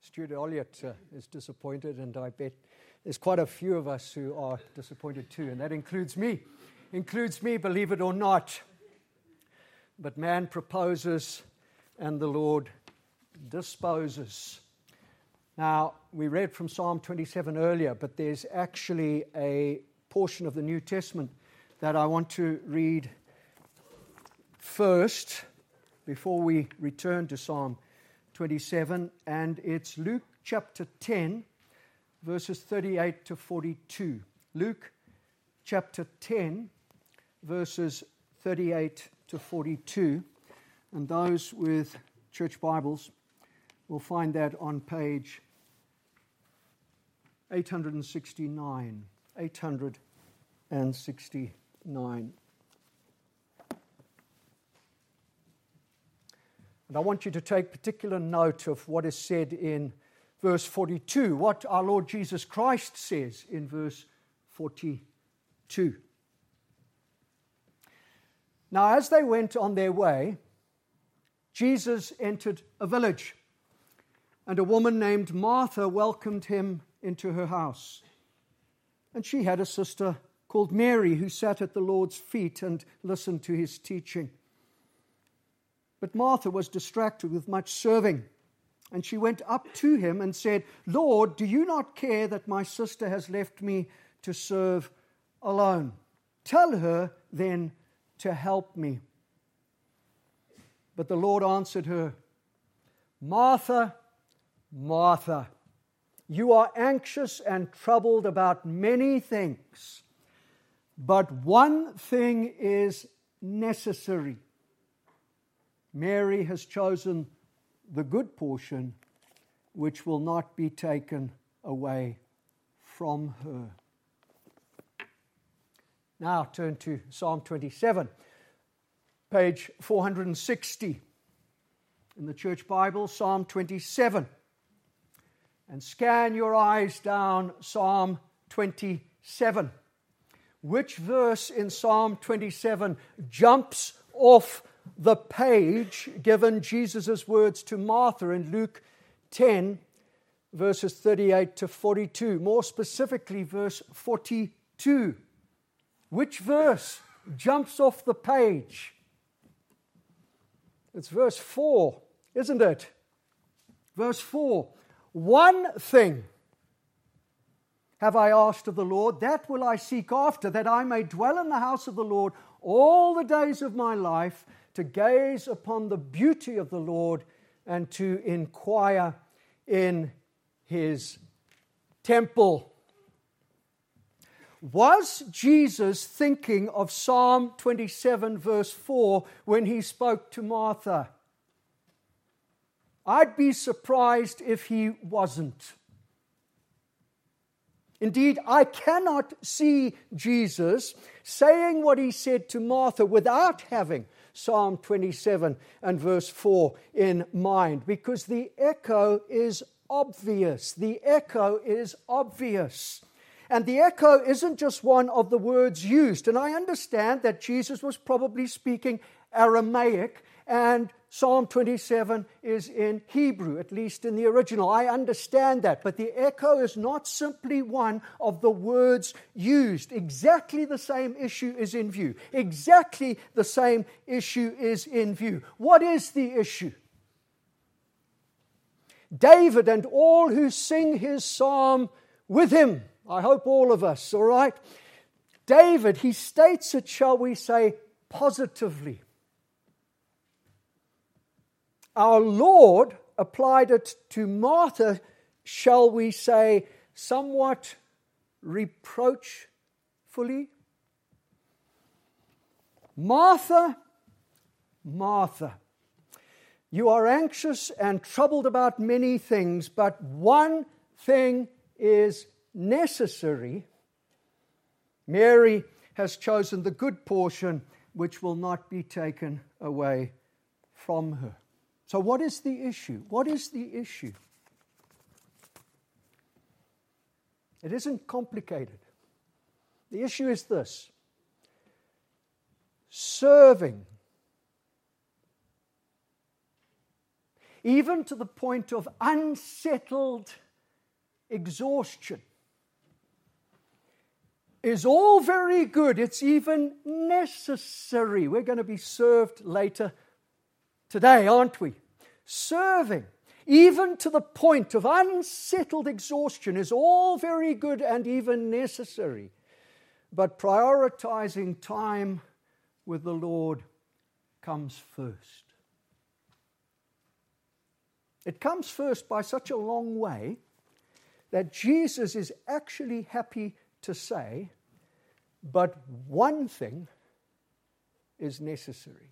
Stuart Elliott is disappointed, and I bet there's quite a few of us who are disappointed too, and that includes me. Believe it or not. But man proposes, and the Lord disposes. Now, we read from Psalm 27 earlier, but there's actually a portion of the New Testament that I want to read first before we return to Psalm 27, and it's Luke chapter 10, verses 38 to 42. Luke chapter 10, verses 38 to 42. And those with church Bibles will find that on page 869. 869. And I want you to take particular note of what is said in verse 42, what our Lord Jesus Christ says in verse 42. Now, as they went on their way, Jesus entered a village, and a woman named Martha welcomed him into her house. And she had a sister called Mary who sat at the Lord's feet and listened to his teaching. But Martha was distracted with much serving, and she went up to him and said, "Lord, do you not care that my sister has left me to serve alone? Tell her then to help me." But the Lord answered her, "Martha, Martha, you are anxious and troubled about many things, but one thing is necessary. Mary has chosen the good portion, which will not be taken away from her." Now turn to Psalm 27, page 460 in the Church Bible, Psalm 27. And scan your eyes down Psalm 27. Which verse in Psalm 27 jumps off the page given Jesus' words to Martha in Luke 10, verses 38 to 42? More specifically, verse 42. Which verse jumps off the page? It's verse 4, isn't it? Verse 4. "One thing have I asked of the Lord, that will I seek after, that I may dwell in the house of the Lord all the days of my life, to gaze upon the beauty of the Lord and to inquire in his temple." Was Jesus thinking of Psalm 27 verse 4 when he spoke to Martha? I'd be surprised if he wasn't. Indeed, I cannot see Jesus saying what he said to Martha without having Psalm 27 and verse 4 in mind, because the echo is obvious. The echo is obvious. And the echo isn't just one of the words used. And I understand that Jesus was probably speaking Aramaic, and Psalm 27 is in Hebrew, at least in the original. I understand that. But the echo is not simply one of the words used. Exactly the same issue is in view. Exactly the same issue is in view. What is the issue? David and all who sing his psalm with him. I hope all of us, all right? David, he states it, shall we say, positively. Our Lord applied it to Martha, shall we say, somewhat reproachfully. "Martha, Martha, you are anxious and troubled about many things, but one thing is necessary. Mary has chosen the good portion, which will not be taken away from her." So what is the issue? What is the issue? It isn't complicated. The issue is this: serving even to the point of unsettled exhaustion, is all very good. It's even necessary. We're going to be served later today, aren't we? Serving, even to the point of unsettled exhaustion, is all very good and even necessary. But prioritizing time with the Lord comes first. It comes first by such a long way that Jesus is actually happy to say, but one thing is necessary.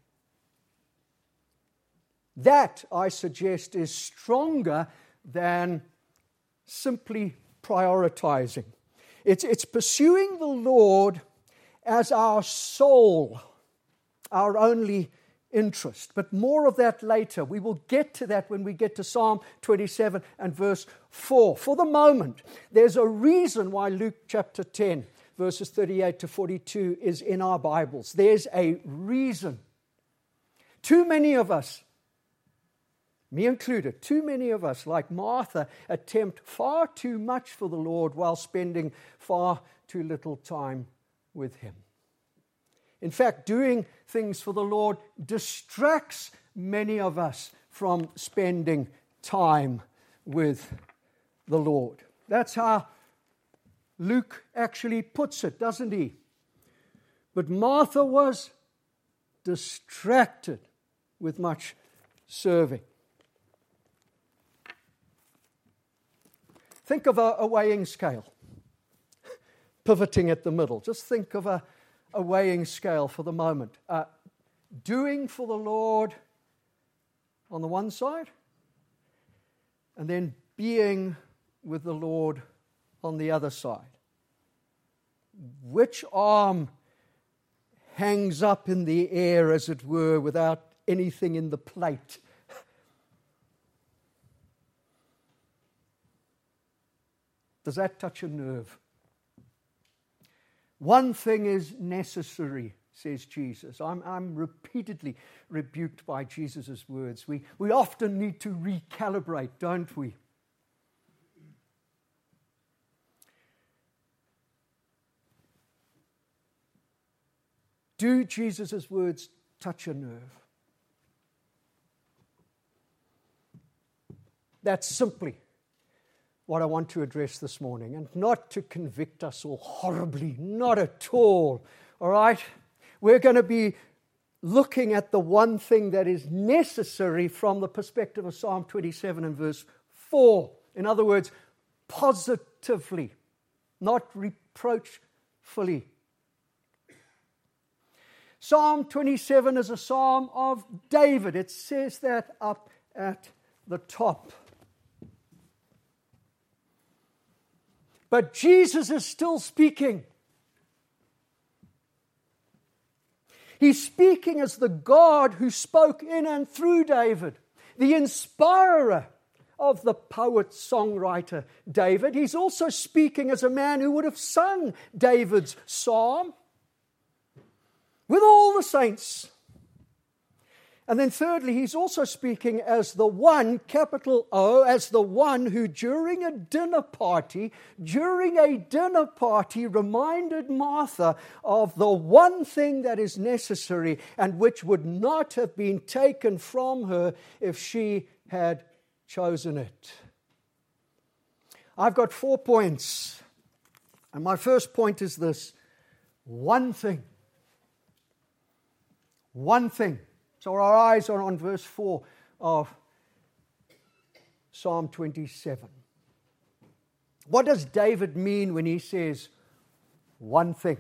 That, I suggest, is stronger than simply prioritizing. It's pursuing the Lord as our sole, our only interest. But more of that later. We will get to that when we get to Psalm 27 and verse 4. For the moment, there's a reason why Luke chapter 10, verses 38 to 42 is in our Bibles. There's a reason. Too many of us, me included, too many of us, like Martha, attempt far too much for the Lord while spending far too little time with Him. In fact, doing things for the Lord distracts many of us from spending time with the Lord. That's how Luke actually puts it, doesn't he? But Martha was distracted with much serving. Think of a weighing scale, pivoting at the middle. Just think of a weighing scale for the moment. Doing for the Lord on the one side, and then being with the Lord on the other side. Which arm hangs up in the air, as it were, without anything in the plate? Does that touch a nerve? One thing is necessary, says Jesus. I'm repeatedly rebuked by Jesus' words. We often need to recalibrate, don't we? Do Jesus' words touch a nerve? That's simply what I want to address this morning, and not to convict us all horribly, not at all right? We're going to be looking at the one thing that is necessary from the perspective of Psalm 27 and verse 4. In other words, positively, not reproachfully. Psalm 27 is a psalm of David. It says that up at the top. But Jesus is still speaking. He's speaking as the God who spoke in and through David, the inspirer of the poet-songwriter David. He's also speaking as a man who would have sung David's psalm with all the saints. And then thirdly, he's also speaking as the one, capital O, as the one who during a dinner party reminded Martha of the one thing that is necessary and which would not have been taken from her if she had chosen it. I've got 4 points. And my first point is this: one thing. One thing. So our eyes are on verse 4 of Psalm 27. What does David mean when he says one thing?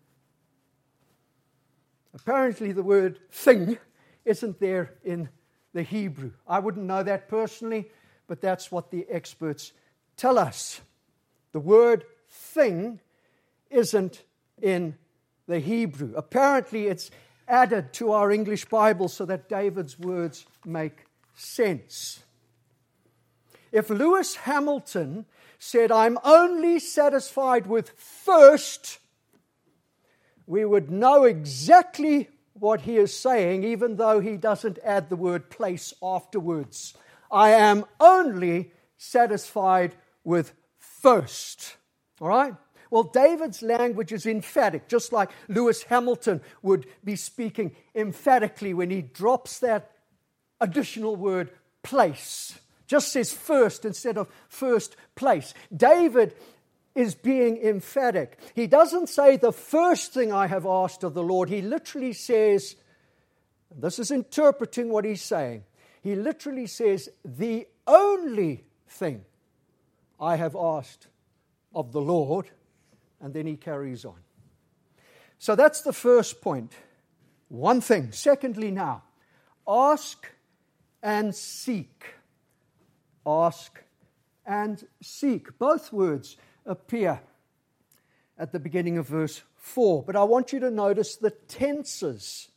Apparently the word thing isn't there in the Hebrew. I wouldn't know that personally, but that's what the experts tell us. The word thing isn't in the Hebrew. Apparently it's added to our English Bible so that David's words make sense. If Lewis Hamilton said, "I'm only satisfied with first," we would know exactly what he is saying, even though he doesn't add the word place afterwards. I am only satisfied with first. All right? Well, David's language is emphatic, just like Lewis Hamilton would be speaking emphatically when he drops that additional word place. Just says first instead of first place. David is being emphatic. He doesn't say the first thing I have asked of the Lord. He literally says, this is interpreting what he's saying. He literally says, the only thing I have asked of the Lord. And then he carries on. So that's the first point. One thing. Secondly now, ask and seek. Ask and seek. Both words appear at the beginning of verse 4. But I want you to notice the tenses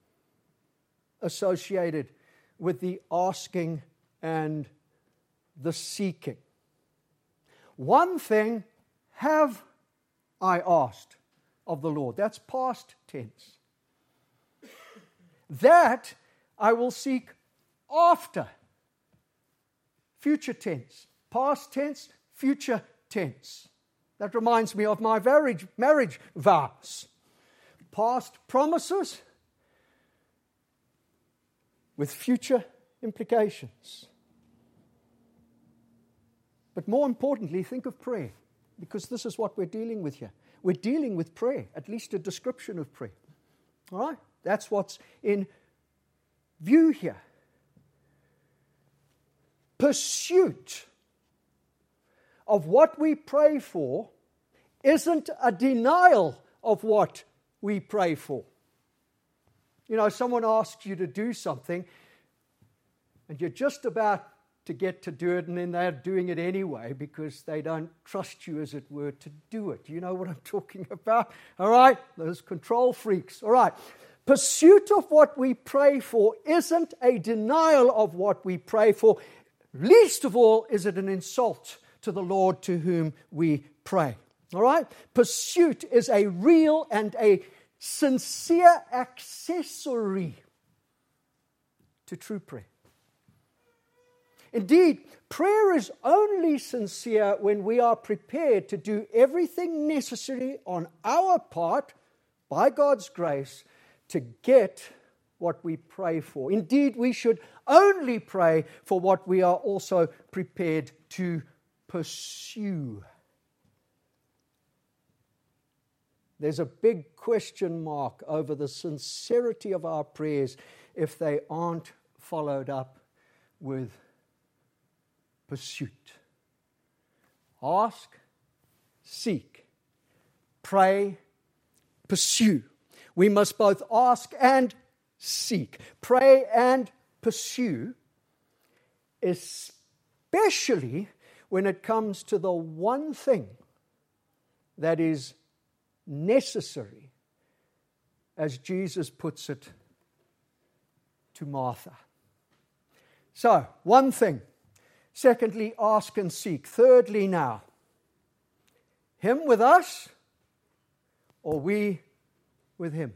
associated with the asking and the seeking. One thing have I asked of the Lord. That's past tense. That I will seek after. Future tense. Past tense, future tense. That reminds me of my marriage vows. Past promises with future implications. But more importantly, think of prayer. Because this is what we're dealing with here. We're dealing with prayer, at least a description of prayer. All right? That's what's in view here. Pursuit of what we pray for isn't a denial of what we pray for. You know, someone asks you to do something, and you're just about to get to do it, and then they're doing it anyway because they don't trust you, as it were, to do it. You know what I'm talking about? All right? Those control freaks. All right. Pursuit of what we pray for isn't a denial of what we pray for. Least of all is it an insult to the Lord to whom we pray. All right? Pursuit is a real and a sincere accessory to true prayer. Indeed, prayer is only sincere when we are prepared to do everything necessary on our part, by God's grace, to get what we pray for. Indeed, we should only pray for what we are also prepared to pursue. There's a big question mark over the sincerity of our prayers if they aren't followed up with pursuit. Ask, seek, pray, pursue. We must both ask and seek, pray and pursue, especially when it comes to the one thing that is necessary, as Jesus puts it to Martha. So, one thing. Secondly, ask and seek. Thirdly, now, Him with us or we with Him?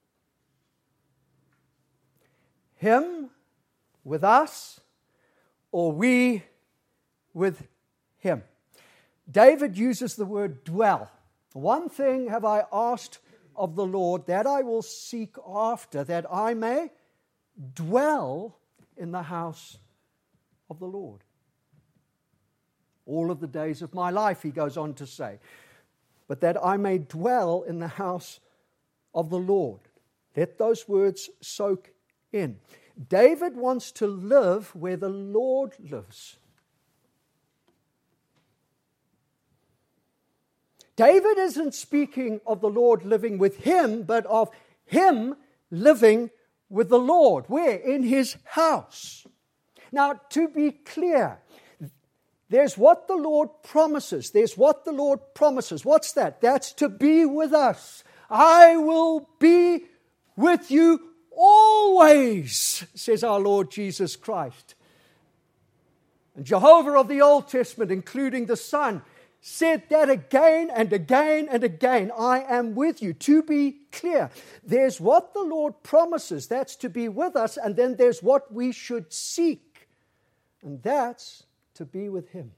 Him with us or we with Him? David uses the word dwell. One thing have I asked of the Lord, that I will seek after, that I may dwell in the house of the Lord. All of the days of my life, he goes on to say, but that I may dwell in the house of the Lord. Let those words soak in. David wants to live where the Lord lives. David isn't speaking of the Lord living with him, but of him living with the Lord. Where? In his house. Now, to be clear, there's what the Lord promises. There's what the Lord promises. What's that? That's to be with us. I will be with you always, says our Lord Jesus Christ. And Jehovah of the Old Testament, including the Son, said that again and again and again. I am with you. To be clear, there's what the Lord promises. That's to be with us. And then there's what we should seek. And that's to be with Him.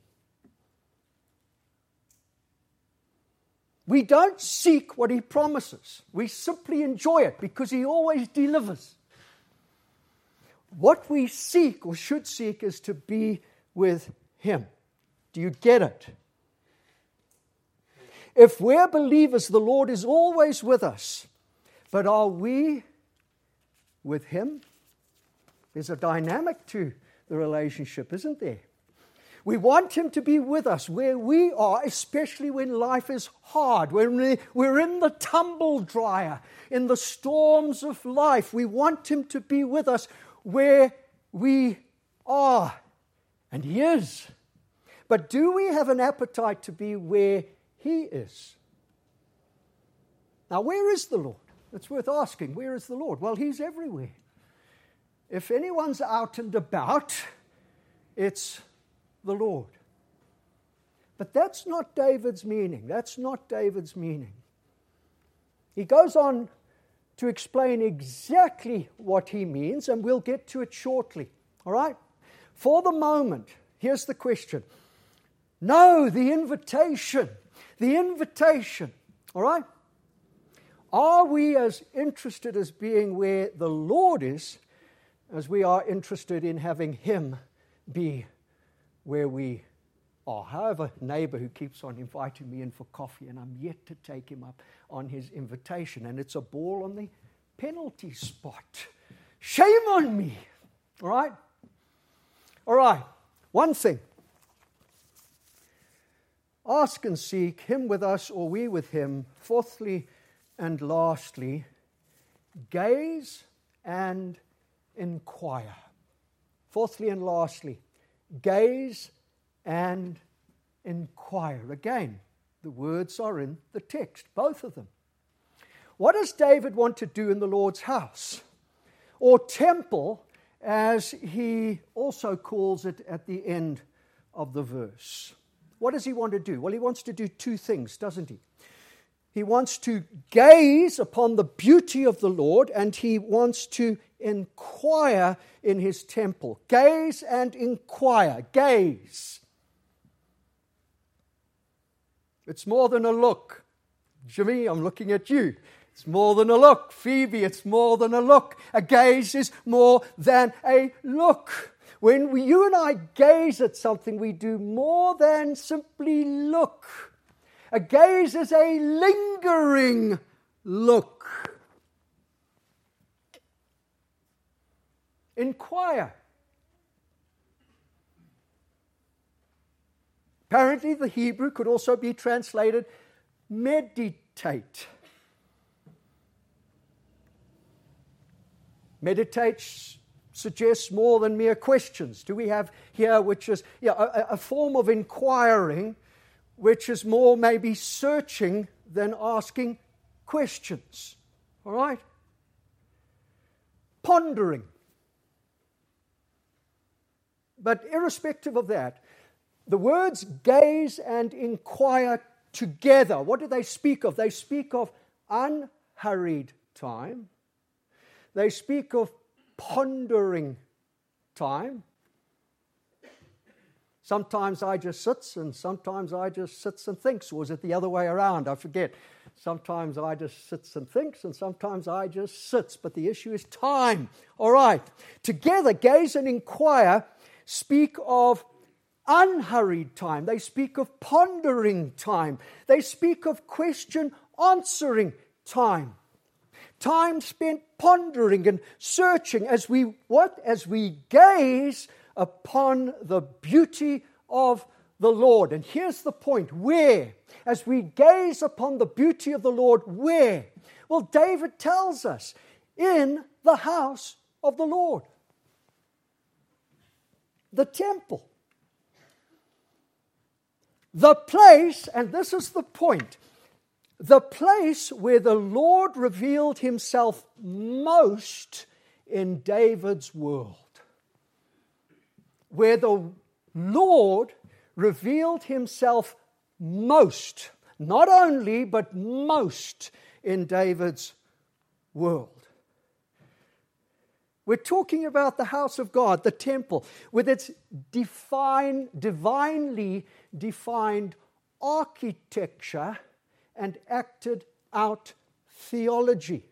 We don't seek what He promises. We simply enjoy it because He always delivers. What we seek or should seek is to be with Him. Do you get it? If we're believers, the Lord is always with us. But are we with Him? There's a dynamic to the relationship, isn't there? We want Him to be with us where we are, especially when life is hard, when we're in the tumble dryer, in the storms of life. We want Him to be with us where we are. And He is. But do we have an appetite to be where He is? Now, where is the Lord? It's worth asking. Where is the Lord? Well, He's everywhere. If anyone's out and about, it's the Lord. But that's not David's meaning. That's not David's meaning. He goes on to explain exactly what he means, and we'll get to it shortly. All right? For the moment, here's the question. No, the invitation. The invitation. All right? Are we as interested as being where the Lord is as we are interested in having Him be where we are? I have a neighbor who keeps on inviting me in for coffee, and I'm yet to take him up on his invitation, and it's a ball on the penalty spot. Shame on me. All right? All right. One thing. Ask and seek, Him with us or we with Him. Fourthly and lastly, gaze and inquire. Fourthly and lastly, gaze and inquire. Again, the words are in the text, both of them. What does David want to do in the Lord's house? Or temple, as he also calls it at the end of the verse. What does he want to do? Well, he wants to do two things, doesn't he? He wants to gaze upon the beauty of the Lord, and he wants to inquire in His temple. Gaze and inquire. Gaze. It's more than a look. Jimmy, I'm looking at you. It's more than a look. Phoebe, it's more than a look. A gaze is more than a look. When you and I gaze at something, we do more than simply look. A gaze is a lingering look. Inquire. Apparently, the Hebrew could also be translated meditate. Meditate suggests more than mere questions. Do we have here, which is a form of inquiring, which is more maybe searching than asking questions. All right? Pondering. But irrespective of that, the words gaze and inquire together, what do they speak of? They speak of unhurried time. They speak of pondering time. Sometimes I just sits and sometimes I just sits and thinks. Or is it the other way around? I forget. Sometimes I just sits and thinks and sometimes I just sits. But the issue is time. All right. Together, gaze and inquire speak of unhurried time. They speak of pondering time. They speak of question-answering time. Time spent pondering and searching as we gaze upon the beauty of the Lord. And here's the point. Where? As we gaze upon the beauty of the Lord, where? Well, David tells us, in the house of the Lord. The temple. The place, and this is the point, the place where the Lord revealed Himself most in David's world. Where the Lord revealed Himself most, not only, but most in David's world. We're talking about the house of God, the temple, with its divinely defined architecture and acted out theology.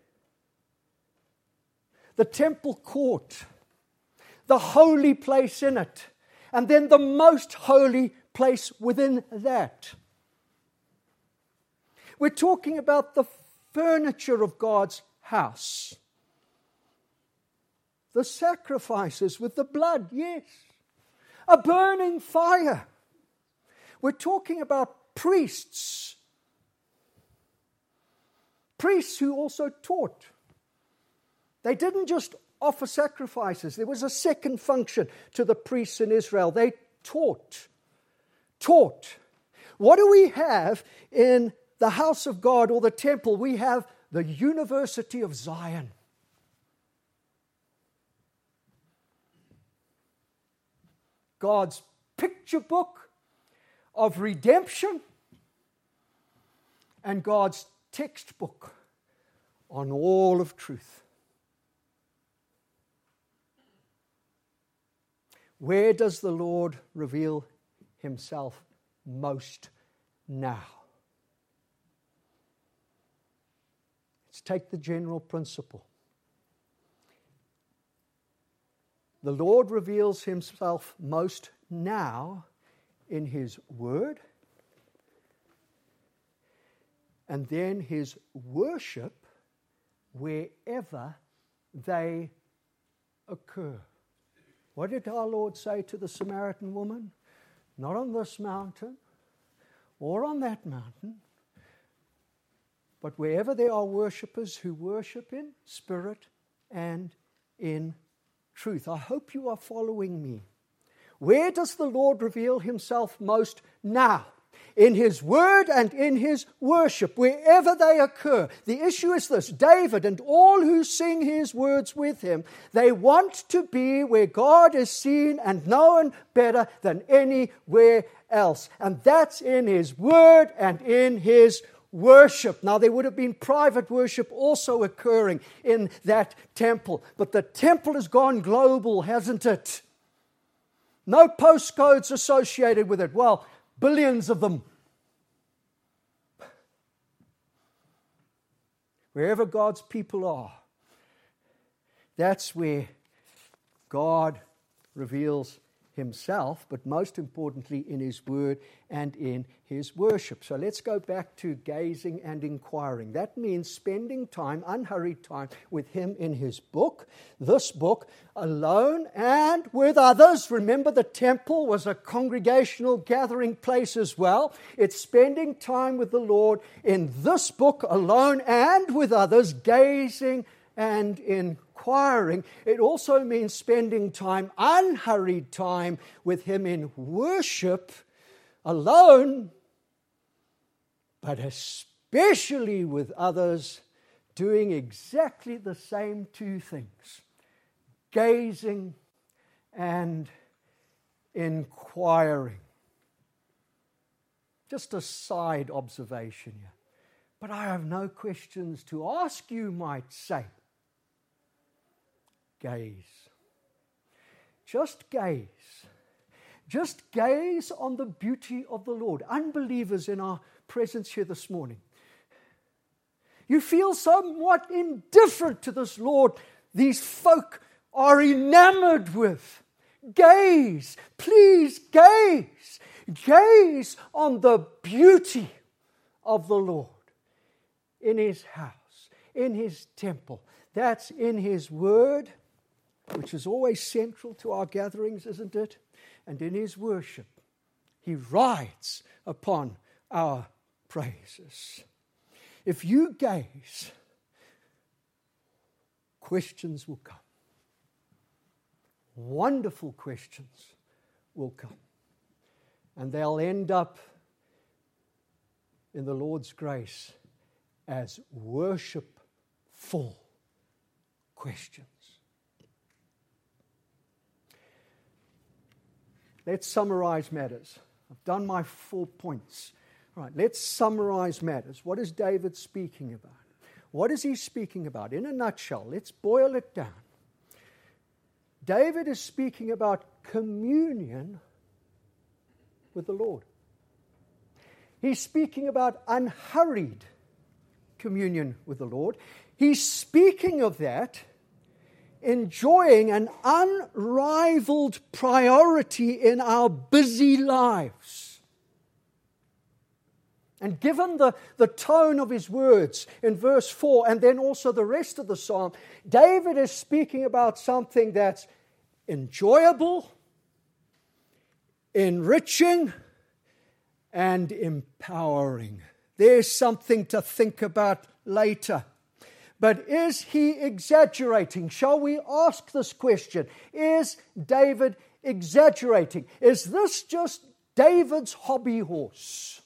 The temple court, the holy place in it, and then the most holy place within that. We're talking about the furniture of God's house. The sacrifices with the blood, yes. A burning fire. We're talking about priests. Priests who also taught. They didn't just offer sacrifices. There was a second function to the priests in Israel. They taught. Taught. What do we have in the house of God or the temple? We have the University of Zion. God's picture book of redemption and God's textbook on all of truth. Where does the Lord reveal himself most now? Let's take the general principle. The Lord reveals himself most now in his word, and then his worship wherever they occur. What did our Lord say to the Samaritan woman? Not on this mountain or on that mountain, but wherever there are worshippers who worship in spirit and in truth. I hope you are following me. Where does the Lord reveal himself most now? In his word and in his worship, wherever they occur. The issue is this: David and all who sing his words with him, they want to be where God is seen and known better than anywhere else. And that's in his word and in his worship. Now, there would have been private worship also occurring in that temple, but the temple has gone global, hasn't it? No postcodes associated with it. Well, billions of them. Wherever God's people are, that's where God reveals himself, but most importantly in his word and in his worship. So let's go back to gazing and inquiring. That means spending time, unhurried time, with him in his book, this book, alone and with others. Remember, the temple was a congregational gathering place as well. It's spending time with the Lord in this book alone and with others, gazing and inquiring. It also means spending time, unhurried time, with him in worship, alone, but especially with others, doing exactly the same two things: gazing and inquiring. Just a side observation here. But I have no questions to ask, you might say. Gaze. Just gaze. Just gaze on the beauty of the Lord. Unbelievers in our presence here this morning, you feel somewhat indifferent to this Lord these folk are enamored with. Gaze. Please gaze. Gaze on the beauty of the Lord in his house, in his temple. That's in his word, which is always central to our gatherings, isn't it? And in his worship, he rides upon our praises. If you gaze, questions will come. Wonderful questions will come. And they'll end up in the Lord's grace as worshipful questions. Let's summarize matters. I've done my 4 points. All right, let's summarize matters. What is David speaking about? What is he speaking about? In a nutshell, let's boil it down. David is speaking about communion with the Lord. He's speaking about unhurried communion with the Lord. He's speaking of that, enjoying an unrivaled priority in our busy lives. And given the tone of his words in verse 4 and then also the rest of the psalm, David is speaking about something that's enjoyable, enriching, and empowering. There's something to think about later. But is he exaggerating? Shall we ask this question? Is David exaggerating? Is this just David's hobby horse?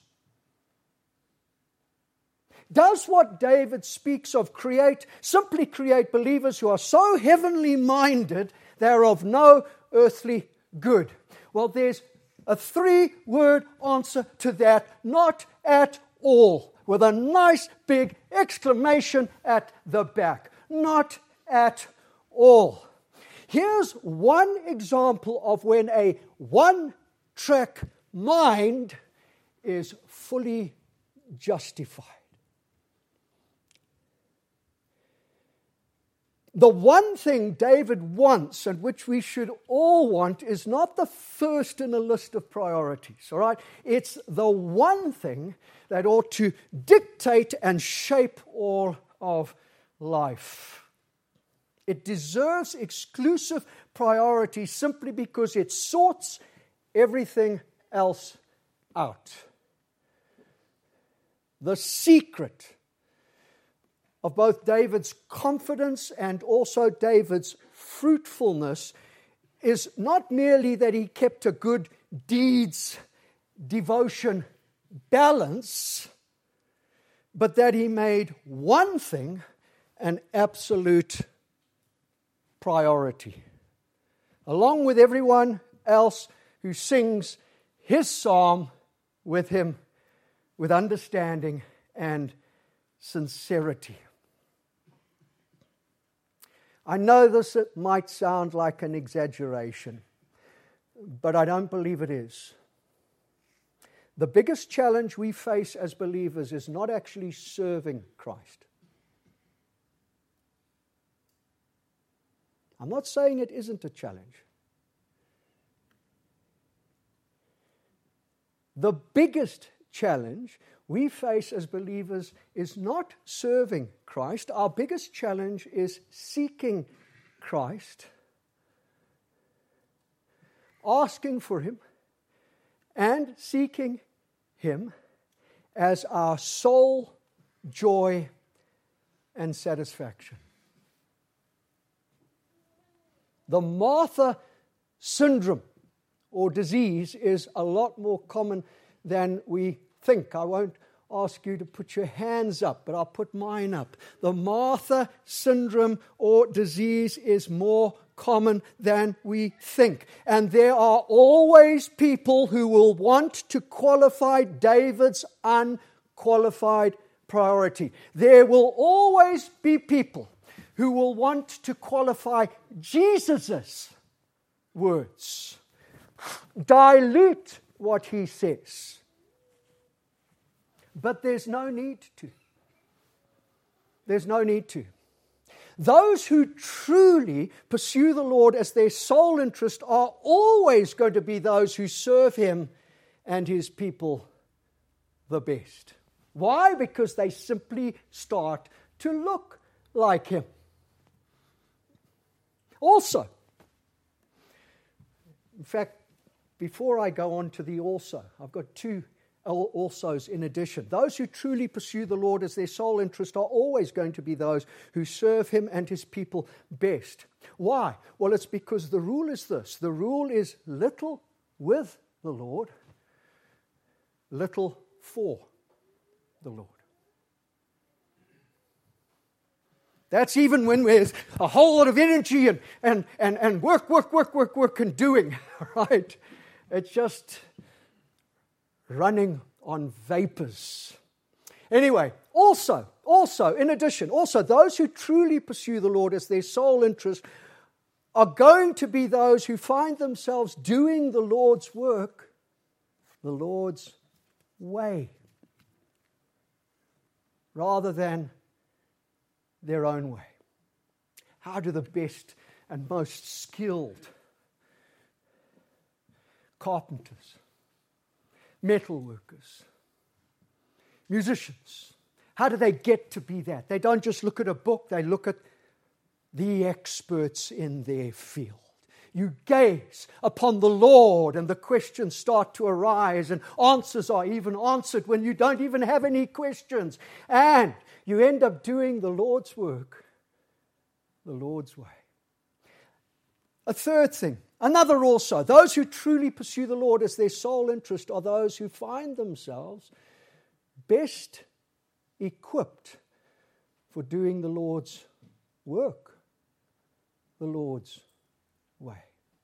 Does what David speaks of simply create believers who are so heavenly minded they're of no earthly good? Well, there's a 3-word answer to that: not at all, with a nice big exclamation at the back. Not at all. Here's one example of when a one-track mind is fully justified. The one thing David wants, and which we should all want, is not the first in a list of priorities, all right? It's the one thing that ought to dictate and shape all of life. It deserves exclusive priority simply because it sorts everything else out. The secret of both David's confidence and also David's fruitfulness is not merely that he kept a good deeds devotion balance, but that he made one thing an absolute priority, along with everyone else who sings his psalm with him with understanding and sincerity. I know this might sound like an exaggeration, but I don't believe it is. The biggest challenge we face as believers is not actually serving Christ. I'm not saying it isn't a challenge. The biggest challenge we face as believers is not serving Christ. Our biggest challenge is seeking Christ, asking for Him, and seeking Him as our sole joy and satisfaction. The Martha syndrome or disease is a lot more common than we think. I won't ask you to put your hands up, but I'll put mine up. The Martha syndrome or disease is more common than we think. And there are always people who will want to qualify David's unqualified priority. There will always be people who will want to qualify Jesus's words, dilute what he says. But there's no need to. There's no need to. Those who truly pursue the Lord as their sole interest are always going to be those who serve Him and His people the best. Why? Because they simply start to look like Him. Also, in fact, before I go on to the also, I've got two alsos in addition. Those who truly pursue the Lord as their sole interest are always going to be those who serve Him and His people best. Why? Well, it's because the rule is this. The rule is little with the Lord, little for the Lord. That's even when there's a whole lot of energy and work and doing, right? It's just running on vapors. Anyway, in addition, those who truly pursue the Lord as their sole interest are going to be those who find themselves doing the Lord's work, the Lord's way, rather than their own way. How do the best and most skilled carpenters, metal workers, musicians, how do they get to be that? They don't just look at a book, they look at the experts in their field. You gaze upon the Lord and the questions start to arise, and answers are even answered when you don't even have any questions. And you end up doing the Lord's work the Lord's way. A third thing, another also, those who truly pursue the Lord as their sole interest are those who find themselves best equipped for doing the Lord's work, the Lord's way.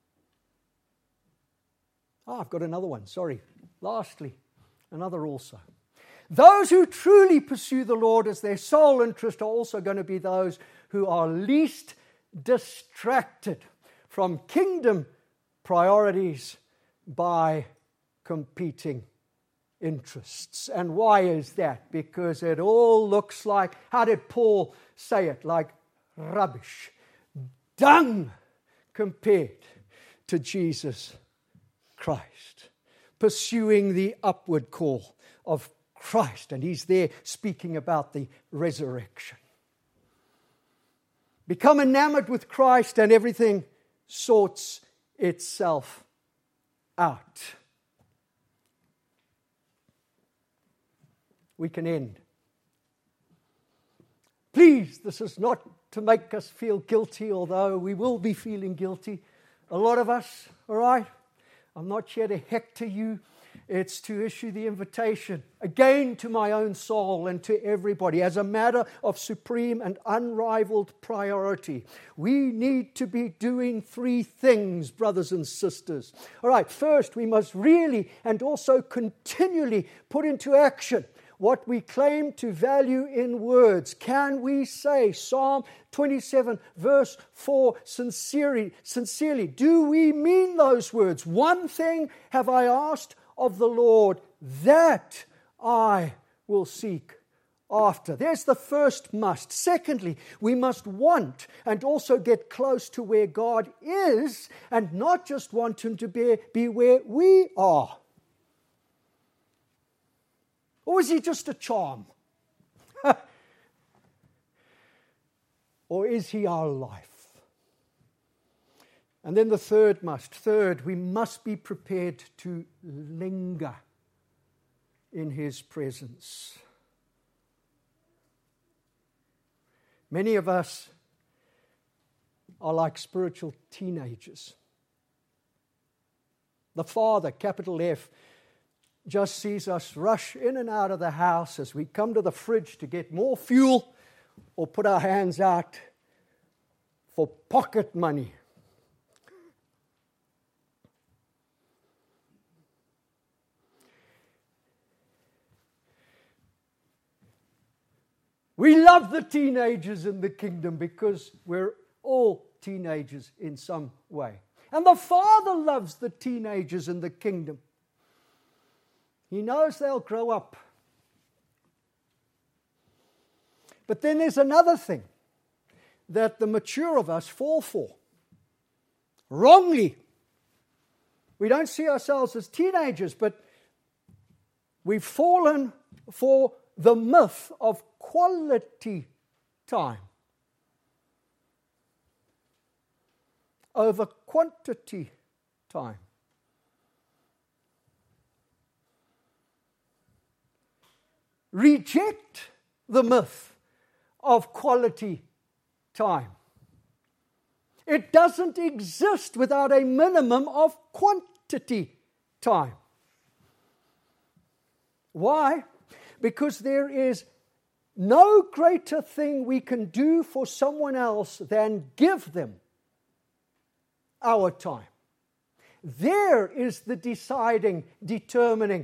I've got another one, sorry. Lastly, another also. Those who truly pursue the Lord as their sole interest are also going to be those who are least distracted from kingdom priorities by competing interests. And why is that? Because it all looks like, how did Paul say it? Like rubbish, dung compared to Jesus Christ. Pursuing the upward call of Christ. And he's there speaking about the resurrection. Become enamored with Christ and everything sorts itself out. We can end. Please, this is not to make us feel guilty, although we will be feeling guilty. A lot of us, all right? I'm not here to hector you. It's to issue the invitation, again to my own soul and to everybody, as a matter of supreme and unrivaled priority. We need to be doing three things, brothers and sisters. All right, first, we must really and also continually put into action what we claim to value in words. Can we say Psalm 27 verse 4 sincerely? Do we mean those words? One thing have I asked of the Lord, that I will seek after. There's the first must. Secondly, we must want and also get close to where God is, and not just want Him to be where we are. Or is He just a charm? Or is He our life? And then the third must. Third, we must be prepared to linger in His presence. Many of us are like spiritual teenagers. The father, capital F, just sees us rush in and out of the house as we come to the fridge to get more fuel or put our hands out for pocket money. We love the teenagers in the kingdom because we're all teenagers in some way. And the Father loves the teenagers in the kingdom. He knows they'll grow up. But then there's another thing that the mature of us fall for. Wrongly. We don't see ourselves as teenagers, but we've fallen for the myth of quality time over quantity time. Reject the myth of quality time. It doesn't exist without a minimum of quantity time. Why? Because there is no greater thing we can do for someone else than give them our time. There is the determining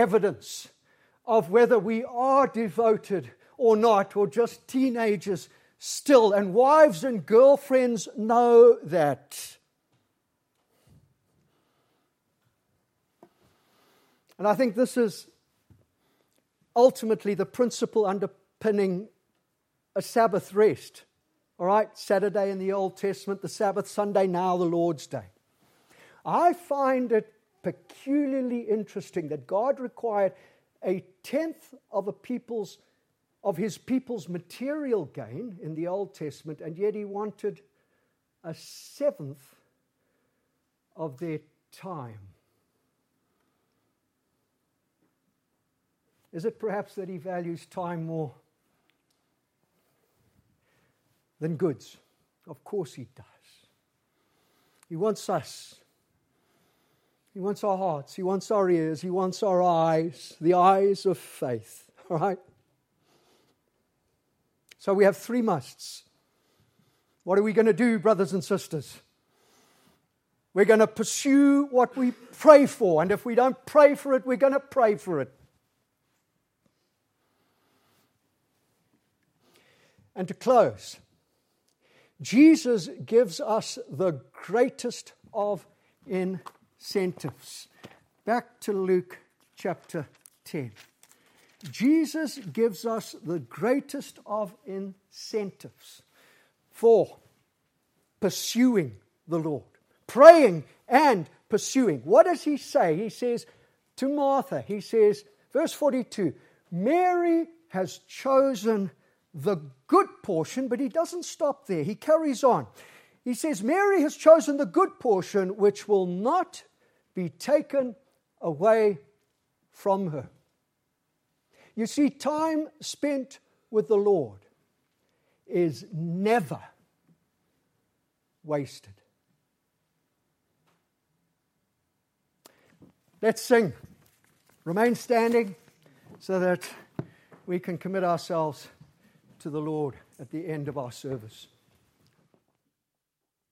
evidence of whether we are devoted or not, or just teenagers still, and wives and girlfriends know that. And I think this is ultimately the principle underpinning a Sabbath rest. All right, Saturday in the Old Testament, the Sabbath, Sunday now, the Lord's Day. I find it peculiarly interesting that God required a tenth of his people's material gain in the Old Testament, and yet he wanted a seventh of their time. Is it perhaps that he values time more than goods? Of course he does. He wants us. He wants our hearts. He wants our ears. He wants our eyes, the eyes of faith. All right? So we have three musts. What are we going to do, brothers and sisters? We're going to pursue what we pray for. And if we don't pray for it, we're going to pray for it. And to close, Jesus gives us the greatest of incentives. Back to Luke chapter 10. Jesus gives us the greatest of incentives for pursuing the Lord. Praying and pursuing. What does he say? He says to Martha, he says, verse 42, Mary has chosen the good portion, but he doesn't stop there. He carries on. He says, Mary has chosen the good portion which will not be taken away from her. You see, time spent with the Lord is never wasted. Let's sing. Remain standing so that we can commit ourselves to the Lord at the end of our service.